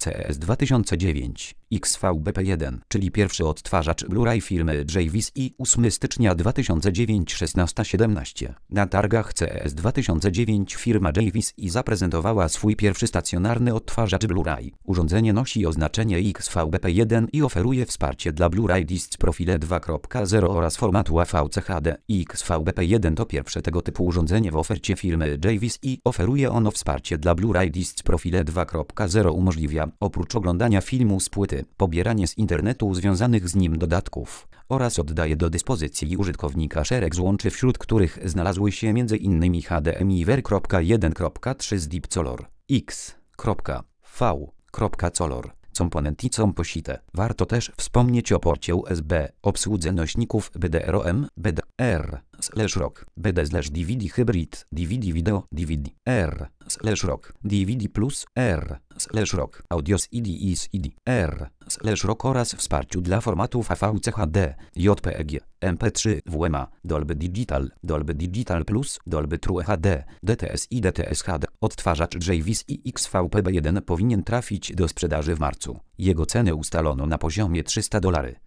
CES 2009, XVBP1, czyli pierwszy odtwarzacz Blu-ray firmy Javis i 8 stycznia 2009 16:17. Na targach CES 2009 firma Javis i zaprezentowała swój pierwszy stacjonarny odtwarzacz Blu-ray. Urządzenie nosi oznaczenie XVBP1 i oferuje wsparcie dla Blu-ray Discs Profile 2.0 oraz formatu AVC HD. XVBP1 to pierwsze tego typu urządzenie w ofercie firmy Javis i oferuje ono wsparcie dla Blu-ray Discs Profile 2.0. Umożliwia, oprócz oglądania filmu z płyty, pobieranie z internetu związanych z nim dodatków oraz oddaje do dyspozycji użytkownika szereg złączy, wśród których znalazły się m.in. HDMI Ver.1.3 z Dipcolor, X.V.Color, komponent i composite. Warto też wspomnieć o porcie USB, obsłudze nośników BDROM, BDR/ROC, BD/DVD Hybrid, DVD Video, DVD/ROC, DVD Plus, R/ROC, Audio CD i CD, R/ROC oraz wsparciu dla formatów AVC HD, JPEG, MP3, WMA, Dolby Digital Plus, Dolby True HD, DTS i DTS HD. Odtwarzacz Javis i XVBP1 powinien trafić do sprzedaży w marcu. Jego cenę ustalono na poziomie $300.